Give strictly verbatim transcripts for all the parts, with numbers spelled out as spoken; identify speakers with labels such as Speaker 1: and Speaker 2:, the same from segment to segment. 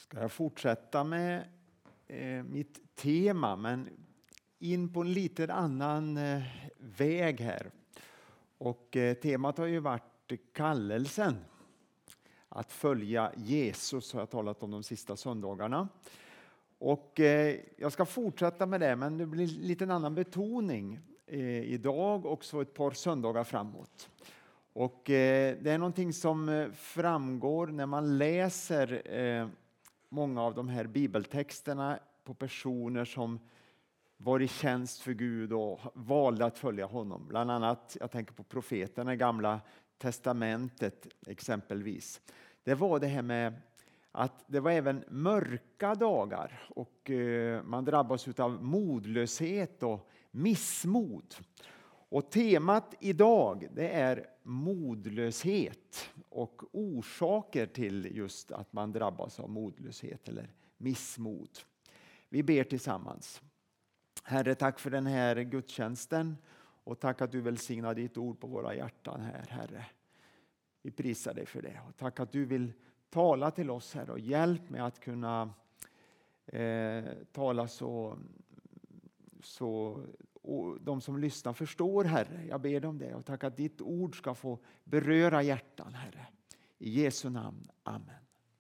Speaker 1: Ska jag fortsätta med eh, mitt tema, men in på en lite annan eh, väg här. Och eh, temat har ju varit kallelsen. Att följa Jesus har jag talat om de sista söndagarna. Och eh, jag ska fortsätta med det, men det blir lite en annan betoning eh, idag och så ett par söndagar framåt. Och eh, det är någonting som framgår när man läser eh, många av de här bibeltexterna på personer som var i tjänst för Gud och valde att följa honom. Bland annat, jag tänker på profeterna i Gamla testamentet exempelvis. Det var det här med att det var även mörka dagar och eh, man drabbas av modlöshet och missmod. Och temat idag, det är modlöshet och orsaker till just att man drabbas av modlöshet eller missmod. Vi ber tillsammans. Herre, tack för den här gudstjänsten och tack att du välsignar ditt ord på våra hjärtan här, Herre. Vi prisar dig för det och tack att du vill tala till oss, Herre, och hjälp med att kunna eh, tala så, så och de som lyssnar förstår, Herre. Jag ber dig om det och tack att ditt ord ska få beröra hjärtan, Herre. I Jesu namn, amen.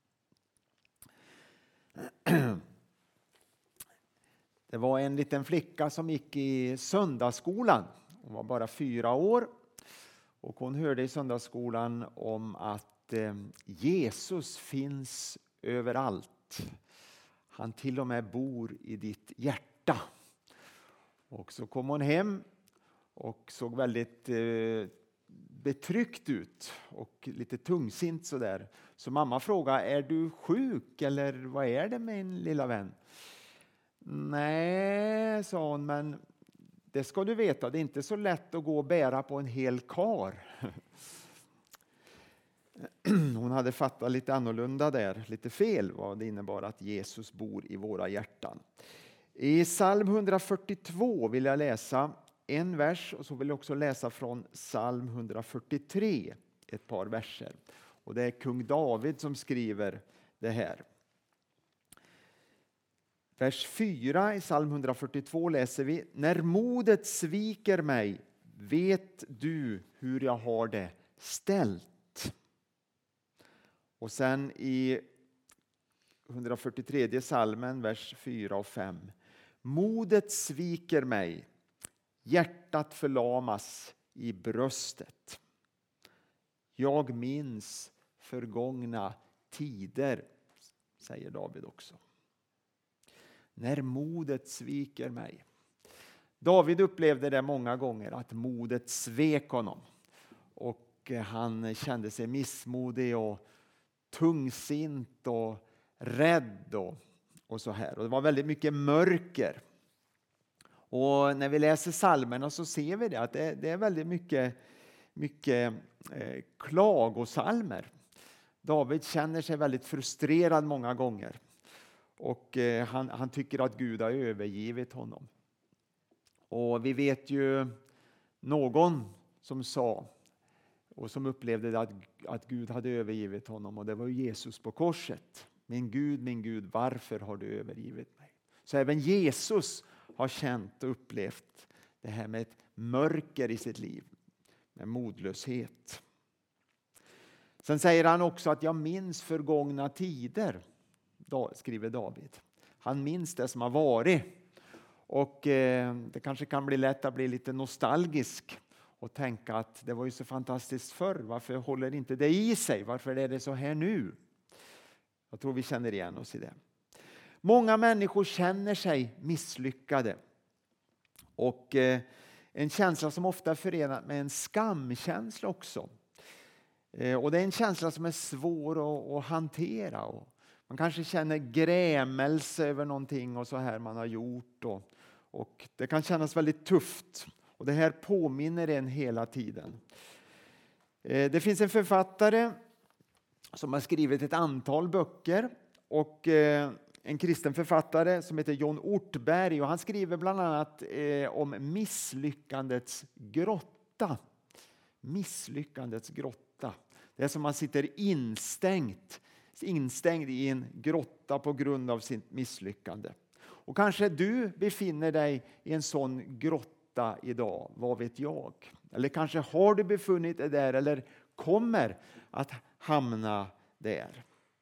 Speaker 1: Det var en liten flicka som gick i söndagsskolan. Hon var bara fyra år och hon hörde i söndagsskolan om att eh, Jesus finns överallt. Han till och med bor i ditt hjärta. Och så kom hon hem och såg väldigt eh, betryckt ut och lite tungsint sådär. Så mamma frågade, är du sjuk eller vad är det med en lilla vän? Nej, sa hon, men det ska du veta, det är inte så lätt att gå och bära på en hel kar. Hon hade fattat lite annorlunda där, lite fel vad det innebar att Jesus bor i våra hjärtan. I psalm hundrafyrtiotvå vill jag läsa en vers och så vill jag också läsa från psalm hundrafyrtiotre ett par verser. Och det är kung David som skriver det här. Vers fyra i psalm hundrafyrtiotvå läser vi: när modet sviker mig, vet du hur jag har det ställt. Och sen i hundrafyrtiotredje psalmen, vers fyra och fem. Modet sviker mig, hjärtat förlamas i bröstet. Jag minns förgångna tider, säger David också. När modet sviker mig. David upplevde det många gånger, att modet svek honom. Och han kände sig missmodig och tungsint och rädd och, och så här. Och det var väldigt mycket mörker. Och när vi läser psalmerna så ser vi det, att det, det är väldigt mycket, mycket eh, klagosalmer. David känner sig väldigt frustrerad många gånger. Och eh, han, han tycker att Gud har övergivit honom. Och vi vet ju någon som sa och som upplevde att, att Gud hade övergivit honom, och det var Jesus på korset. Min Gud, min Gud, varför har du övergivit mig? Så även Jesus har känt och upplevt det här med ett mörker i sitt liv, med modlöshet. Sen säger han också att jag minns förgångna tider, skriver David. Han minns det som har varit. Och eh, det kanske kan bli lätt att bli lite nostalgisk och tänka att det var ju så fantastiskt förr. Varför håller inte det i sig? Varför är det så här nu? Jag tror vi känner igen oss i det. Många människor känner sig misslyckade. Och eh, en känsla som ofta är förenad med en skamkänsla också. Eh, och det är en känsla som är svår att, att hantera. Och man kanske känner grämelse över någonting och så här man har gjort. Och, och det kan kännas väldigt tufft. Och det här påminner en hela tiden. Eh, det finns en författare som har skrivit ett antal böcker. Och eh, en kristen författare som heter John Ortberg. Och han skriver bland annat eh, om misslyckandets grotta. Misslyckandets grotta. Det är som man sitter instängt instängd i en grotta på grund av sitt misslyckande. Och kanske du befinner dig i en sån grotta idag, vad vet jag? Eller kanske har du befunnit dig där eller kommer att hamna där.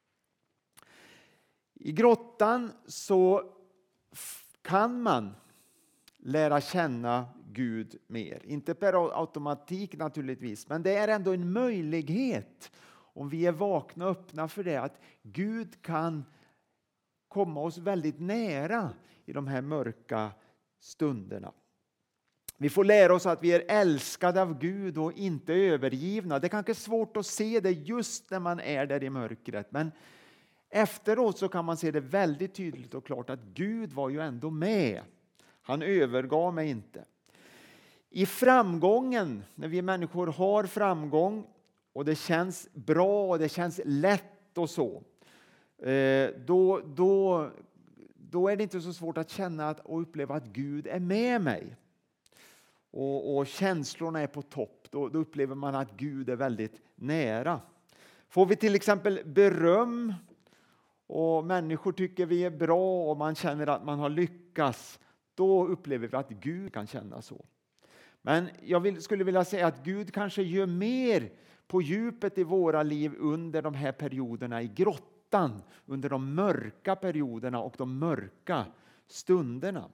Speaker 1: I grottan så kan man lära känna Gud mer. Inte per automatik naturligtvis, men det är ändå en möjlighet om vi är vakna och öppna för det, att Gud kan komma oss väldigt nära i de här mörka stunderna. Vi får lära oss att vi är älskade av Gud och inte övergivna. Det är kanske svårt att se det just när man är där i mörkret, men efteråt så kan man se det väldigt tydligt och klart att Gud var ju ändå med. Han övergav mig inte. I framgången, när vi människor har framgång och det känns bra och det känns lätt och så, då, då, då är det inte så svårt att känna att, och uppleva att Gud är med mig. Och, och känslorna är på topp. Då, då upplever man att Gud är väldigt nära. Får vi till exempel beröm och människor tycker vi är bra och man känner att man har lyckats, då upplever vi att Gud kan känna så. Men jag vill, skulle vilja säga att Gud kanske gör mer på djupet i våra liv under de här perioderna i grottan, under de mörka perioderna och de mörka stunderna.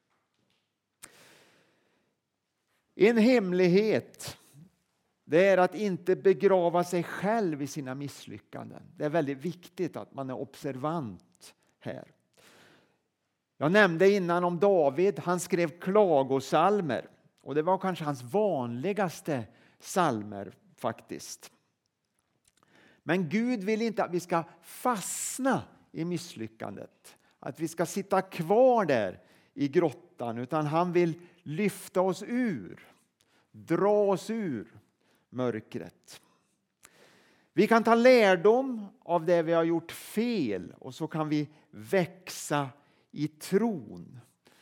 Speaker 1: En hemlighet, det är att inte begrava sig själv i sina misslyckanden. Det är väldigt viktigt att man är observant här. Jag nämnde innan om David, han skrev klagosalmer. Och det var kanske hans vanligaste salmer faktiskt. Men Gud vill inte att vi ska fastna i misslyckandet. Att vi ska sitta kvar där i grottan, utan han vill lyfta oss ur, dra oss ur mörkret. Vi kan ta lärdom av det vi har gjort fel och så kan vi växa i tron.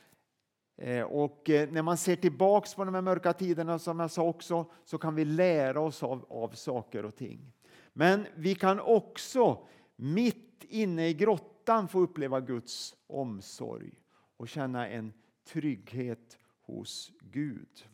Speaker 1: Och när man ser tillbaks på de här mörka tiderna, som jag sa också, så kan vi lära oss av, av saker och ting. Men vi kan också mitt inne i grottan få uppleva Guds omsorg och känna en trygghet hos Gud.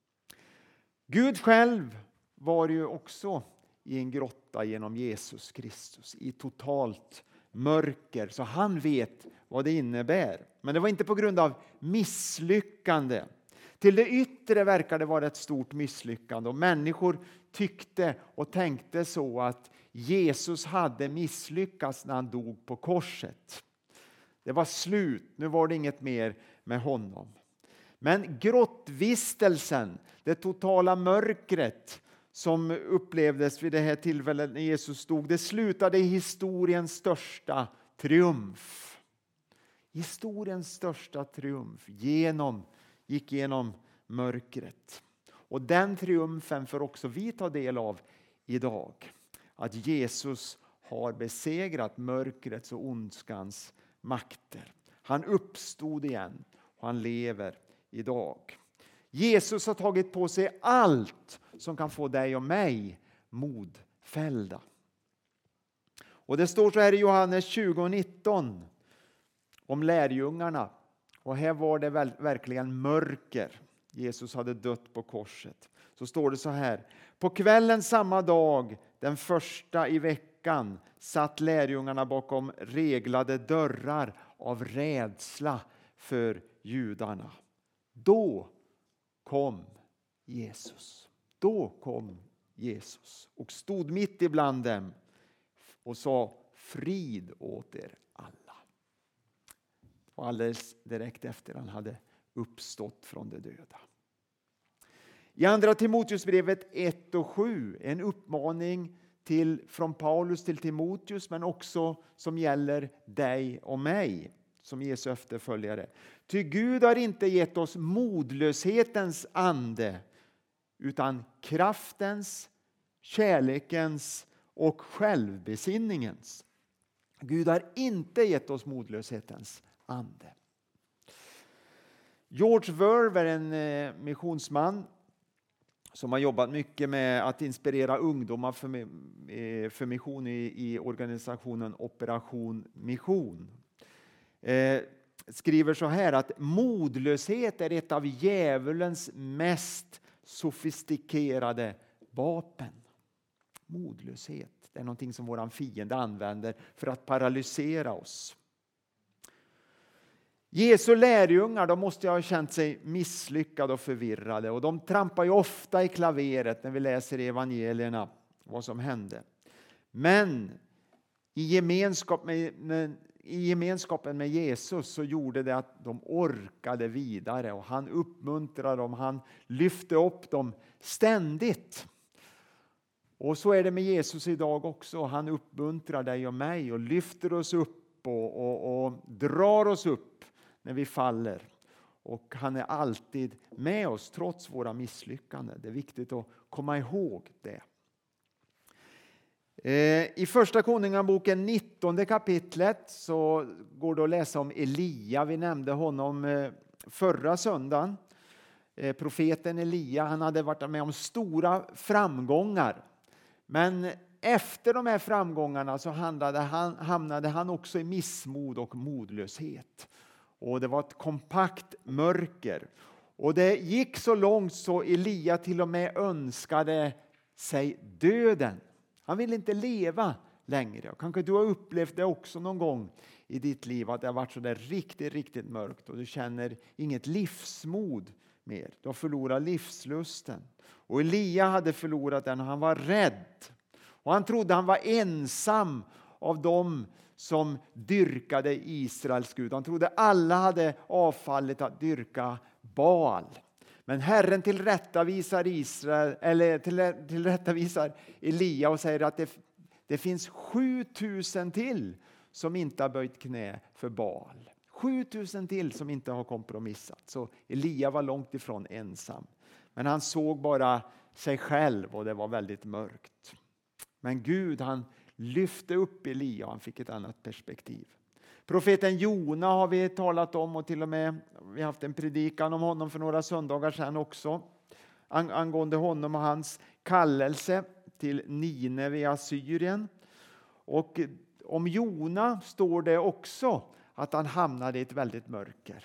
Speaker 1: Gud själv var ju också i en grotta genom Jesus Kristus, i totalt mörker, så han vet vad det innebär. Men det var inte på grund av misslyckande. Till det yttre verkade det vara ett stort misslyckande och människor tyckte och tänkte så att Jesus hade misslyckats när han dog på korset. Det var slut, nu var det inget mer med honom. Men grottvistelsen, det totala mörkret som upplevdes vid det här tillfället när Jesus stod, det slutade i historiens största triumf. Historiens största triumf genom, gick genom mörkret. Och den triumfen får också vi ta del av idag. Att Jesus har besegrat mörkrets och ondskans makter. Han uppstod igen och han lever idag. Jesus har tagit på sig allt som kan få dig och mig modfällda. Och det står så här i Johannes tjugo nitton om lärjungarna. Och här var det väl, verkligen mörker. Jesus hade dött på korset. Så står det så här: på kvällen samma dag, den första i veckan, satt lärjungarna bakom reglade dörrar av rädsla för judarna. Då kom Jesus. Då kom Jesus och stod mitt ibland dem och sa: frid åt er alla. Och alldeles direkt efter han hade uppstått från de döda. I andra Timoteusbrevet ett och sju, en uppmaning till, från Paulus till Timoteus, men också som gäller dig och mig som Jesu efterföljare. Ty Gud har inte gett oss modlöshetens ande, utan kraftens, kärlekens och självbesinningens. Gud har inte gett oss modlöshetens ande. George Verwer, en missionsman, som har jobbat mycket med att inspirera ungdomar för, för mission i, i organisationen Operation Mission. Eh, skriver så här att modlöshet är ett av djävulens mest sofistikerade vapen. Modlöshet, det är någonting som våran fiende använder för att paralysera oss. Jesu lärjungar, de måste ha känt sig misslyckade och förvirrade, och de trampar ju ofta i klaveret när vi läser i evangelierna vad som hände. Men i, gemenskap med, med, i gemenskapen med Jesus så gjorde det att de orkade vidare, och han uppmuntrade dem, han lyfte upp dem ständigt. Och så är det med Jesus idag också. Han uppmuntrar dig och mig och lyfter oss upp och, och, och drar oss upp när vi faller. Och han är alltid med oss trots våra misslyckanden. Det är viktigt att komma ihåg det. I första Konungaboken nittonde kapitlet så går det att läsa om Elia. Vi nämnde honom förra söndagen. Profeten Elia, han hade varit med om stora framgångar. Men efter de här framgångarna så hamnade han, hamnade han också i missmod och modlöshet. Och det var ett kompakt mörker. Och det gick så långt så Elia till och med önskade sig döden. Han ville inte leva längre. Och kanske du har upplevt det också någon gång i ditt liv, att det har varit så där riktigt, riktigt mörkt och du känner inget livsmod mer. Du har förlorat livslusten. Och Elia hade förlorat den och han var rädd. Och han trodde han var ensam av dem som dyrkade Israels Gud. Han trodde alla hade avfallit att dyrka Baal. Men Herren tillrättavisar Israel, eller tillrättavisar Elia och säger att det, det finns sjutusen till som inte har böjt knä för Baal. sjutusen till som inte har kompromissat. Så Elia var långt ifrån ensam. Men han såg bara sig själv och det var väldigt mörkt. Men Gud, han lyfte upp Elia och han fick ett annat perspektiv. Profeten Jona har vi talat om, och till och med vi har haft en predikan om honom för några söndagar sedan också. Angående honom och hans kallelse till Nineve i Assyrien. Och om Jona står det också att han hamnade i ett väldigt mörker.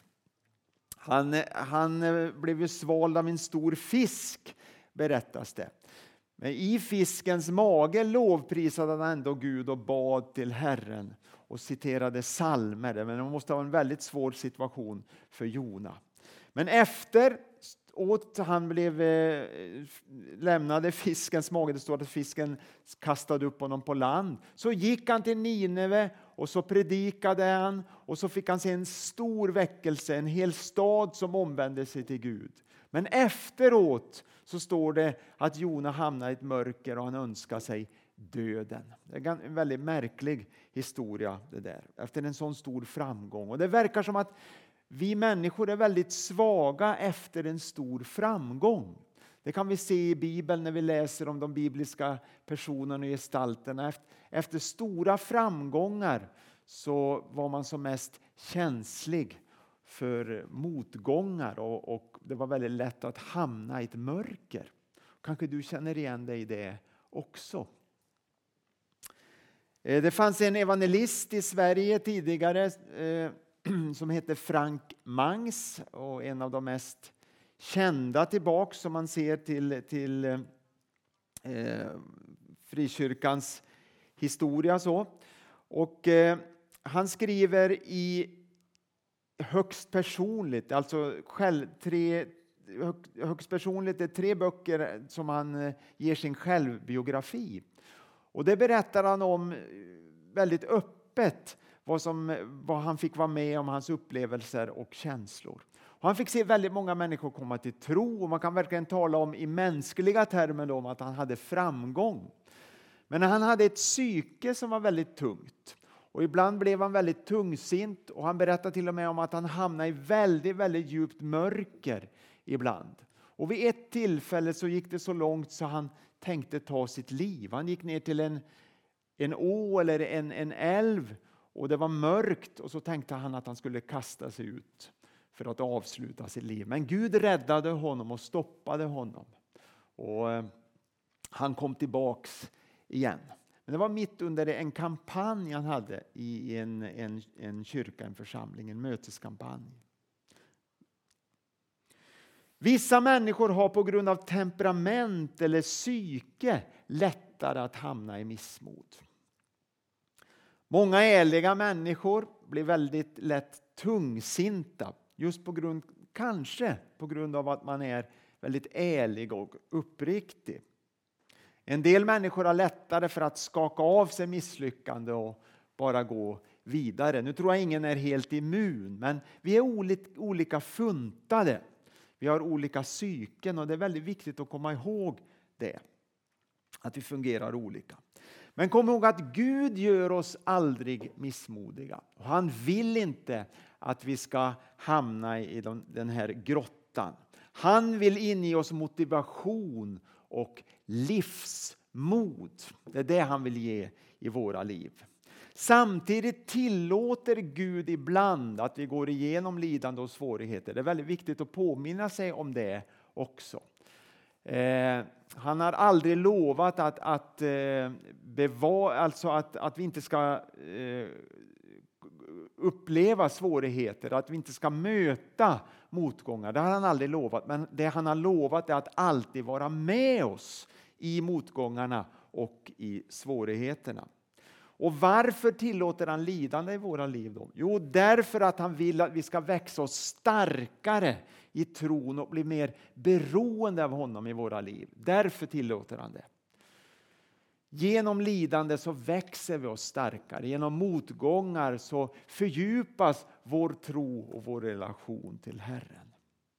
Speaker 1: Han, han blev ju svald av en stor fisk, berättas det. Men i fiskens mage lovprisade han ändå Gud och bad till Herren och citerade psalmer. Men det måste vara en väldigt svår situation för Jona. Men efter åt han blev eh, lämnade fiskens mage, det står att fisken kastade upp honom på land, så gick han till Nineve och så predikade han, och så fick han se en stor väckelse, en hel stad som omvände sig till Gud. Men efteråt så står det att Jona hamnar i ett mörker och han önskar sig döden. Det är en väldigt märklig historia det där, efter en sån stor framgång. Och det verkar som att vi människor är väldigt svaga efter en stor framgång. Det kan vi se i Bibeln när vi läser om de bibliska personerna och gestalterna. Efter stora framgångar så var man som mest känslig för motgångar, och, och det var väldigt lätt att hamna i ett mörker. Kanske du känner igen dig i det också. Det fanns en evangelist i Sverige tidigare eh, som heter Frank Mangs, och en av de mest kända tillbaks som man ser till, till eh, frikyrkans historia. Så. Och, eh, han skriver i högst personligt, alltså själv, tre, högst personligt, det är tre böcker som han ger sin självbiografi. Och det berättar han om väldigt öppet, vad, som, vad han fick vara med om, hans upplevelser och känslor. Och han fick se väldigt många människor komma till tro, och man kan verkligen tala om i mänskliga termer om att han hade framgång. Men han hade ett psyke som var väldigt tungt. Och ibland blev han väldigt tungsint, och han berättar till och med om att han hamnade i väldigt, väldigt djupt mörker ibland. Och vid ett tillfälle så gick det så långt så han tänkte ta sitt liv. Han gick ner till en, en å eller en, en älv, och det var mörkt, och så tänkte han att han skulle kasta sig ut för att avsluta sitt liv. Men Gud räddade honom och stoppade honom. Och eh, han kom tillbaks igen. Men det var mitt under en kampanj han hade i en, en, en kyrka, en församling, en möteskampanj. Vissa människor har på grund av temperament eller psyke lättare att hamna i missmod. Många ärliga människor blir väldigt lätt tungsinta. Just på grund, kanske på grund av att man är väldigt ärlig och uppriktig. En del människor har lättare för att skaka av sig misslyckande och bara gå vidare. Nu tror jag ingen är helt immun, men vi är olika, olika funtade. Vi har olika psyken och det är väldigt viktigt att komma ihåg det. Att vi fungerar olika. Men kom ihåg att Gud gör oss aldrig missmodiga. Han vill inte att vi ska hamna i den här grottan. Han vill inge oss motivation och livsmod. Det är det han vill ge i våra liv. Samtidigt tillåter Gud ibland att vi går igenom lidande och svårigheter. Det är väldigt viktigt att påminna sig om det också. Eh, han har aldrig lovat att, att, eh, bevara, alltså att, att vi inte ska eh, uppleva svårigheter, att vi inte ska möta motgångar. Det har han aldrig lovat, men det han har lovat är att alltid vara med oss i motgångarna och i svårigheterna. Och varför tillåter han lidande i våra liv då? Jo, därför att han vill att vi ska växa oss starkare i tron och bli mer beroende av honom i våra liv. Därför tillåter han det. Genom lidande så växer vi oss starkare. Genom motgångar så fördjupas vår tro och vår relation till Herren.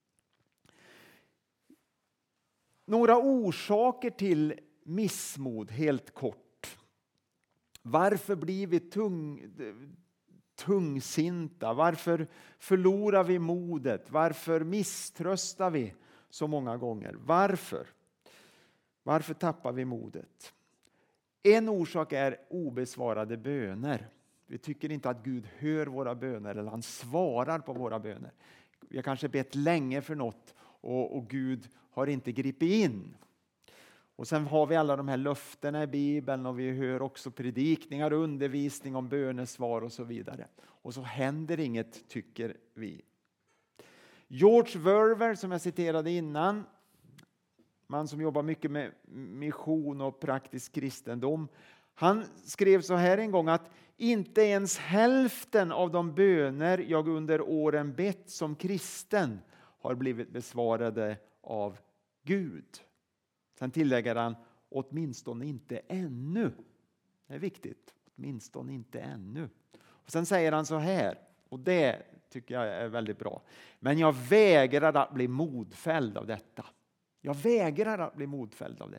Speaker 1: Några orsaker till missmod helt kort. Varför blir vi tung, tungsinta? Varför förlorar vi modet? Varför misströstar vi så många gånger? Varför? Varför tappar vi modet? En orsak är obesvarade böner. Vi tycker inte att Gud hör våra böner eller han svarar på våra böner. Vi har kanske bett länge för något och, och Gud har inte gripit in. Och sen har vi alla de här löftena i Bibeln och vi hör också predikningar och undervisning om bönesvar och så vidare. Och så händer inget, tycker vi. George Verwer, som jag citerade innan, man som jobbar mycket med mission och praktisk kristendom, han skrev så här en gång att inte ens hälften av de böner jag under åren bett som kristen har blivit besvarade av Gud. Sen tillägger han, åtminstone inte ännu. Det är viktigt, åtminstone inte ännu. Och sen säger han så här, och det tycker jag är väldigt bra. Men jag vägrar att bli modfälld av detta. Jag vägrar att bli modfälld av det.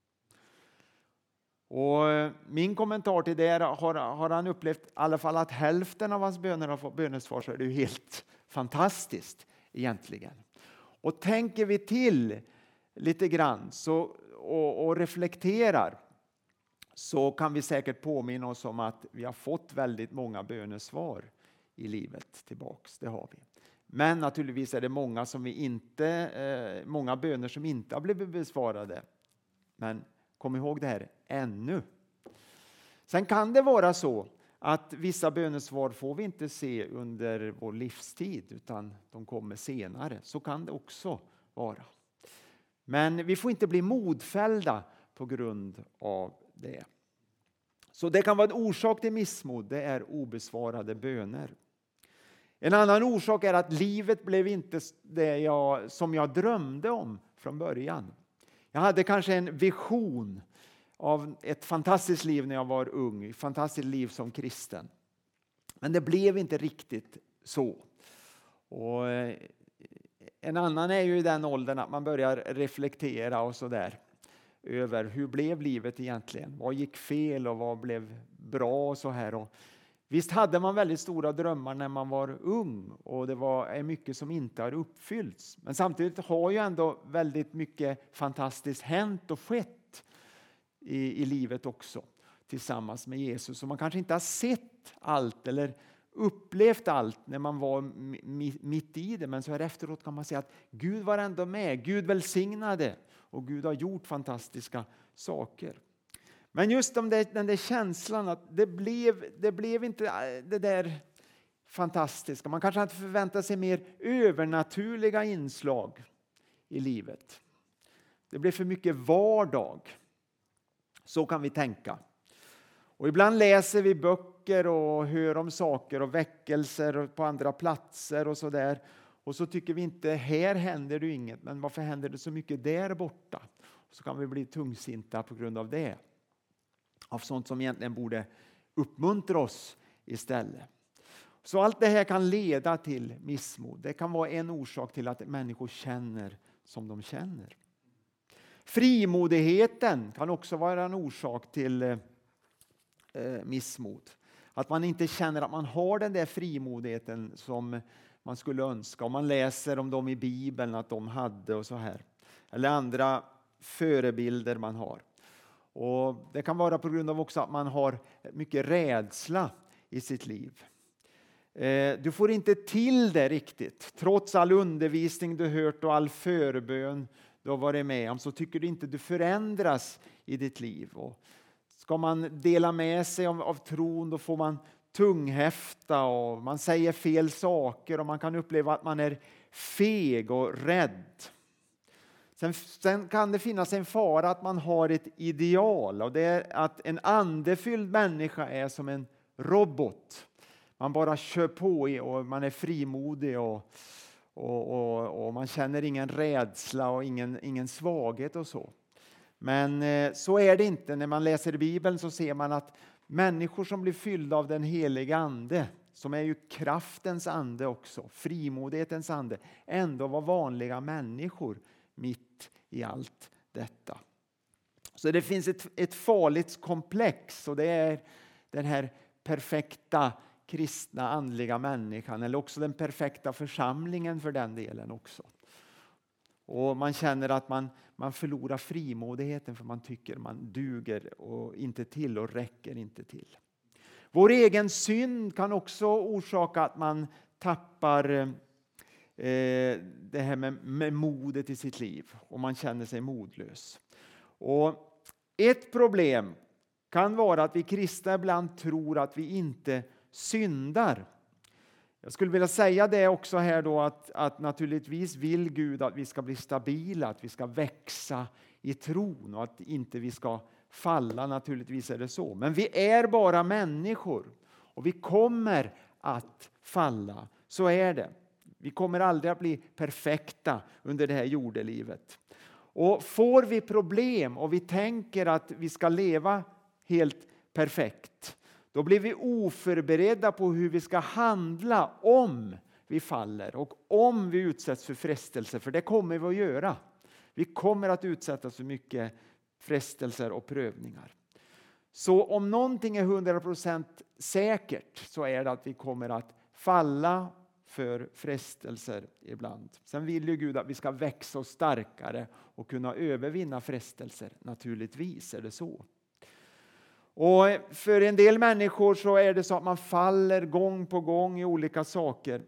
Speaker 1: Och min kommentar till det har, har han upplevt i alla fall att hälften av hans böner har fått bönesvar, så är det ju helt fantastiskt egentligen. Och tänker vi till lite grann så, och, och reflekterar, så kan vi säkert påminna oss om att vi har fått väldigt många bönesvar i livet tillbaks. Det har vi. Men naturligtvis är det många, som vi inte, eh, många böner som inte har blivit besvarade. Men kom ihåg det här, ännu. Sen kan det vara så att vissa bönesvar får vi inte se under vår livstid, utan de kommer senare. Så kan det också vara. Men vi får inte bli modfällda på grund av det. Så det kan vara en orsak till missmod, det är obesvarade böner. En annan orsak är att livet blev inte det jag, som jag drömde om från början. Jag hade kanske en vision av ett fantastiskt liv när jag var ung, ett fantastiskt liv som kristen. Men det blev inte riktigt så. Och en annan är ju i den åldern att man börjar reflektera och så där över hur blev livet egentligen? Vad gick fel och vad blev bra och så här. Och visst hade man väldigt stora drömmar när man var ung och det var är mycket som inte har uppfyllts. Men samtidigt har ju ändå väldigt mycket fantastiskt hänt och skett i, i livet också tillsammans med Jesus. Så man kanske inte har sett allt eller upplevt allt när man var mitt i det, men så här efteråt kan man säga att Gud var ändå med, Gud välsignade Och Gud har gjort fantastiska saker. Men just om det, den där känslan att det blev, det blev inte det där fantastiska. Man kanske hade förväntat sig mer övernaturliga inslag i livet. Det blev för mycket vardag. Så kan vi tänka. Och ibland läser vi böcker och hör om saker och väckelser på andra platser och så där. Och så tycker vi inte, här händer det inget, men varför händer det så mycket där borta? Så kan vi bli tungsinta på grund av det. Av sånt som egentligen borde uppmuntra oss istället. Så allt det här kan leda till missmod. Det kan vara en orsak till att människor känner som de känner. Frimodigheten kan också vara en orsak till eh, missmod. Att man inte känner att man har den där frimodigheten som man skulle önska. Om man läser om dem i Bibeln att de hade och så här. Eller andra förebilder man har. Och det kan vara på grund av också att man har mycket rädsla i sitt liv. Du får inte till det riktigt. Trots all undervisning du hört och all förbön du har varit med om så tycker du inte du förändras i ditt liv. Och ska man dela med sig av, av tron då får man tunghäfta och man säger fel saker och man kan uppleva att man är feg och rädd. Sen, sen kan det finnas en fara att man har ett ideal och det är att en andefylld människa är som en robot. Man bara kör på och man är frimodig och, och, och, och man känner ingen rädsla och ingen, ingen svaghet och så. Men eh, så är det inte. När man läser Bibeln så ser man att människor som blir fyllda av den heliga ande, som är ju kraftens ande också, frimodighetens ande, ändå var vanliga människor mitt i allt detta. Så det finns ett, ett farligt komplex och det är den här perfekta kristna andliga människan eller också den perfekta församlingen för den delen också. Och man känner att man, man förlorar frimodigheten för man tycker man duger och inte till och räcker inte till. Vår egen synd kan också orsaka att man tappar eh, det här med, med modet i sitt liv och man känner sig modlös. Och ett problem kan vara att vi kristna ibland tror att vi inte syndar. Jag skulle vilja säga det också här då att, att naturligtvis vill Gud att vi ska bli stabila, att vi ska växa i tron och att inte vi ska falla, naturligtvis är det så. Men vi är bara människor och vi kommer att falla, så är det. Vi kommer aldrig att bli perfekta under det här jordelivet. Och får vi problem och vi tänker att vi ska leva helt perfekt, då blir vi oförberedda på hur vi ska handla om vi faller och om vi utsätts för frestelse, för det kommer vi att göra. Vi kommer att utsättas för mycket frestelser och prövningar. Så om någonting är hundra procent säkert så är det att vi kommer att falla för frestelser ibland. Sen vill ju Gud att vi ska växa oss starkare och kunna övervinna frestelser. Naturligtvis är det så. Och för en del människor så är det så att man faller gång på gång i olika saker.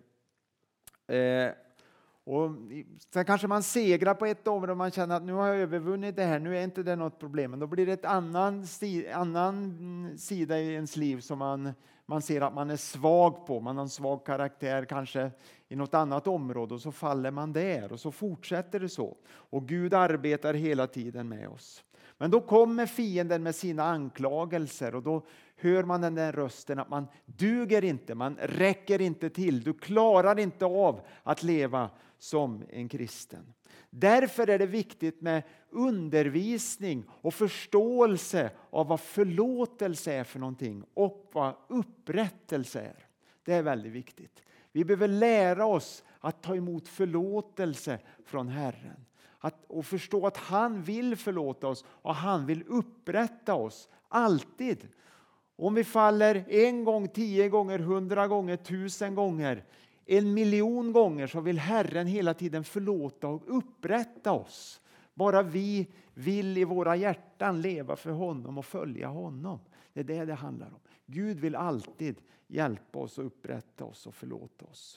Speaker 1: Eh, och sen kanske man segrar på ett område och man känner att nu har jag övervunnit det här, nu är inte det något problem. Men då blir det ett annan, sti- annan sida i ens liv som man, man ser att man är svag på. Man har en svag karaktär kanske i något annat område och så faller man där och så fortsätter det så. Och Gud arbetar hela tiden med oss. Men då kommer fienden med sina anklagelser och då hör man den där rösten att man duger inte, man räcker inte till. Du klarar inte av att leva som en kristen. Därför är det viktigt med undervisning och förståelse av vad förlåtelse är för någonting och vad upprättelse är. Det är väldigt viktigt. Vi behöver lära oss att ta emot förlåtelse från Herren. Att, och förstå att han vill förlåta oss och han vill upprätta oss. Alltid. Om vi faller en gång, tio gånger, hundra gånger, tusen gånger, en miljon gånger så vill Herren hela tiden förlåta och upprätta oss. Bara vi vill i våra hjärtan leva för honom och följa honom. Det är det det handlar om. Gud vill alltid hjälpa oss och upprätta oss och förlåta oss.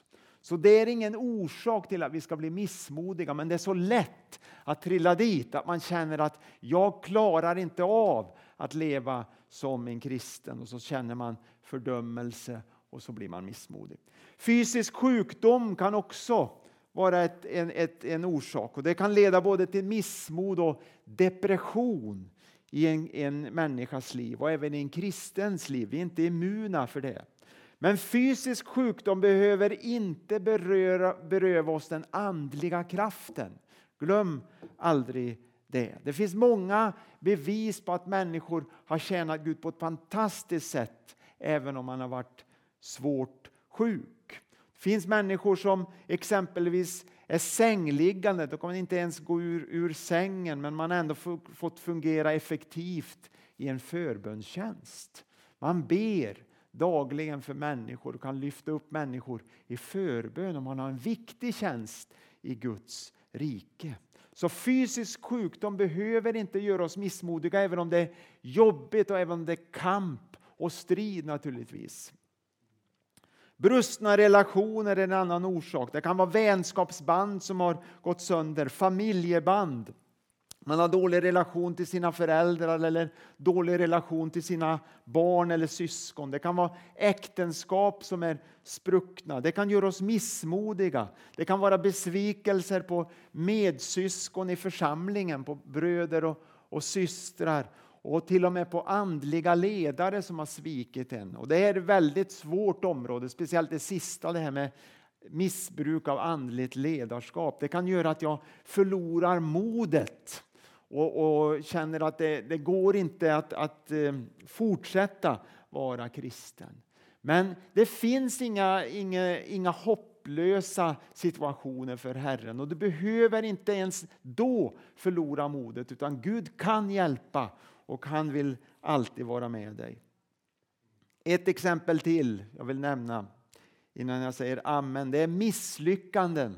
Speaker 1: Så det är ingen orsak till att vi ska bli missmodiga, men det är så lätt att trilla dit, att man känner att jag klarar inte av att leva som en kristen, och så känner man fördömelse och så blir man missmodig. Fysisk sjukdom kan också vara ett, en, ett, en orsak, och det kan leda både till missmod och depression i en, en människas liv och även i en kristens liv. Vi är inte immuna för det. Men fysisk sjukdom behöver inte beröra, beröva oss den andliga kraften. Glöm aldrig det. Det finns många bevis på att människor har tjänat Gud på ett fantastiskt sätt även om man har varit svårt sjuk. Det finns människor som exempelvis är sängliggande. Då kan man inte ens gå ur, ur sängen, men man har ändå fått fungera effektivt i en förbönstjänst. Man ber dagligen för människor och kan lyfta upp människor i förbön om man har en viktig tjänst i Guds rike. Så fysisk sjukdom behöver inte göra oss missmodiga, även om det är jobbigt och även om det är kamp och strid naturligtvis. Brustna relationer är en annan orsak. Det kan vara vänskapsband som har gått sönder, familjeband. Man har dålig relation till sina föräldrar eller dålig relation till sina barn eller syskon. Det kan vara äktenskap som är spruckna. Det kan göra oss missmodiga. Det kan vara besvikelser på medsyskon i församlingen, på bröder och, och systrar. Och till och med på andliga ledare som har svikit en. Och det är ett väldigt svårt område, speciellt det sista, det här med missbruk av andligt ledarskap. Det kan göra att jag förlorar modet och, och känner att det, det går inte att, att eh, fortsätta vara kristen. Men det finns inga, inga, inga hopplösa situationer för Herren, och du behöver inte ens då förlora modet, utan Gud kan hjälpa och han vill alltid vara med dig. Ett exempel till jag vill nämna innan jag säger amen, det är misslyckanden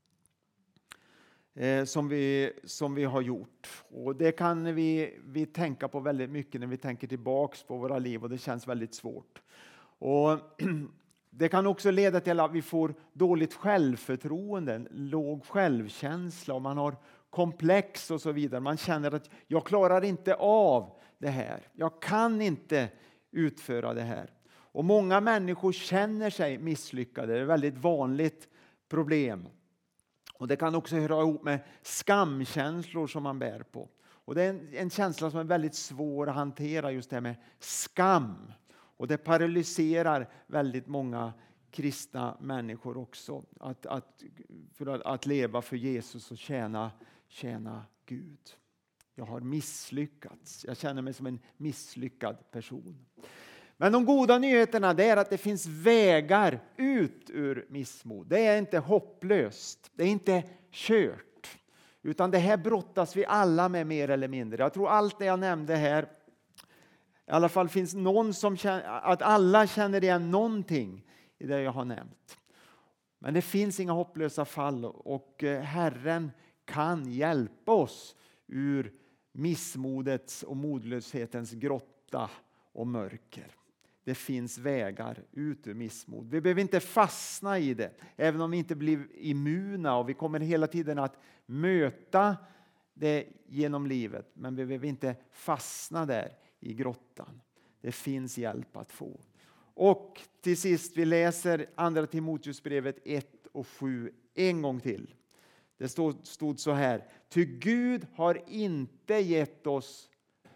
Speaker 1: eh, som, vi, som vi har gjort. Och det kan vi, vi tänka på väldigt mycket när vi tänker tillbaks på våra liv, och det känns väldigt svårt. Och det kan också leda till att vi får dåligt självförtroende, låg självkänsla, och man har komplex och så vidare. Man känner att jag klarar inte av det här. Jag kan inte utföra det här. Och många människor känner sig misslyckade. Det är ett väldigt vanligt problem. Och det kan också höra ihop med skamkänslor som man bär på. Och det är en, en känsla som är väldigt svår att hantera, just det här med skam. Och det paralyserar väldigt många kristna människor också. Att, att, för att, att leva för Jesus och tjäna, tjäna Gud. Jag har misslyckats. Jag känner mig som en misslyckad person. Men de goda nyheterna är att det finns vägar ut ur missmod. Det är inte hopplöst. Det är inte kört. Utan det här brottas vi alla med mer eller mindre. Jag tror allt det jag nämnde här, i alla fall finns någon som känner, att alla känner igen någonting i det jag har nämnt. Men det finns inga hopplösa fall, och Herren kan hjälpa oss ur missmodets och modlöshetens grotta och mörker. Det finns vägar ut ur missmod. Vi behöver inte fastna i det, även om vi inte blir immuna, och vi kommer hela tiden att möta det genom livet. Men vi behöver inte fastna där i grottan. Det finns hjälp att få. Och till sist, vi läser andra Timoteusbrevet ett och sju en gång till. Det stod, stod så här: ty Gud har inte gett oss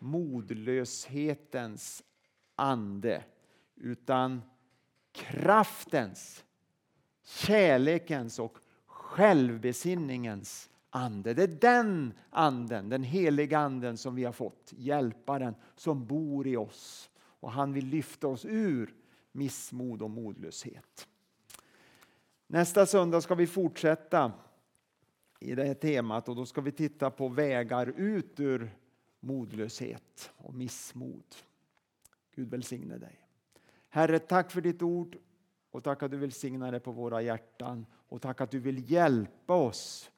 Speaker 1: modlöshetens ande, utan kraftens, kärlekens och självbesinningens ande. Det är den anden, den heliga anden, som vi har fått, hjälparen som bor i oss. Och han vill lyfta oss ur missmod och modlöshet. Nästa söndag ska vi fortsätta i det här temat, och då ska vi titta på vägar ut ur modlöshet och missmod. Gud välsigne dig. Herre, tack för ditt ord, och tack att du välsignar det på våra hjärtan, och tack att du vill hjälpa oss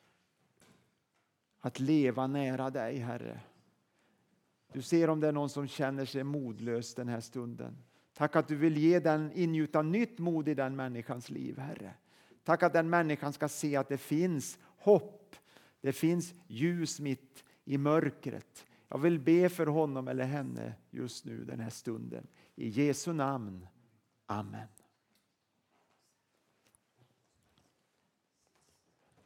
Speaker 1: att leva nära dig, Herre. Du ser om det är någon som känner sig modlös den här stunden. Tack att du vill ge den, ingjuta nytt mod i den människans liv, Herre. Tack att den människan ska se att det finns hopp. Det finns ljus mitt i mörkret. Jag vill be för honom eller henne just nu den här stunden. I Jesu namn. Amen.